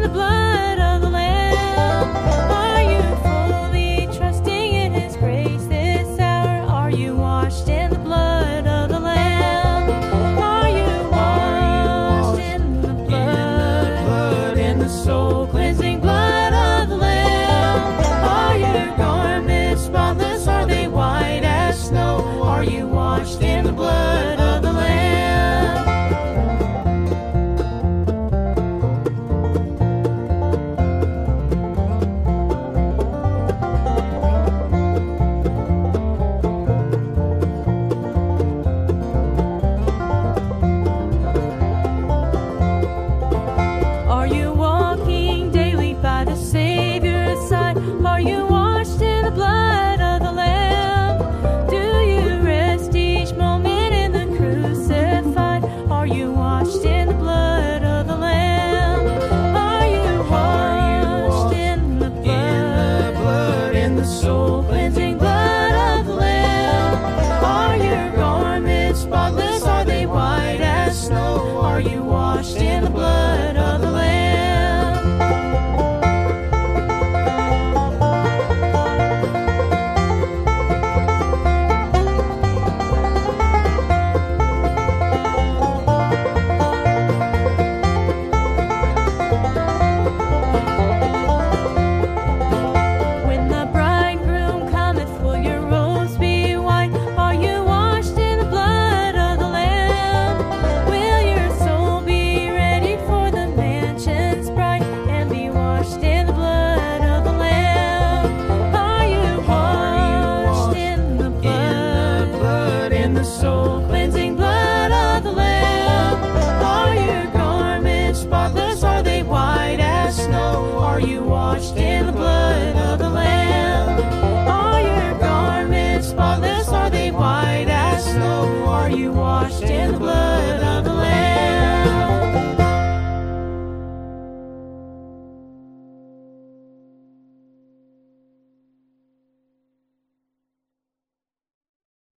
the blood of the Lamb? Are you fully trusting in His grace this hour? Are you washed in the blood of the Lamb? Are you washed in the blood, in the soul cleansing blood of the Lamb? Are your garments spotless? Are they white as snow? Are you washed in the blood of the Lamb? Are you walking daily by the Savior's side? Are you washed in the blood of the Lamb? Do you rest each moment in the crucified? Are you washed in the blood of the Lamb? Are you washed in the blood, in the soul cleansing blood of the Lamb? Are your garments spotless? Are they white as snow? Are you washed in the blood of the Lamb? When the bridegroom cometh, will your robes be white? Are you washed in the blood of the Lamb? Will your soul be ready for the mansions bright and be washed in the blood of the Lamb? Are you washed in the blood, in the soul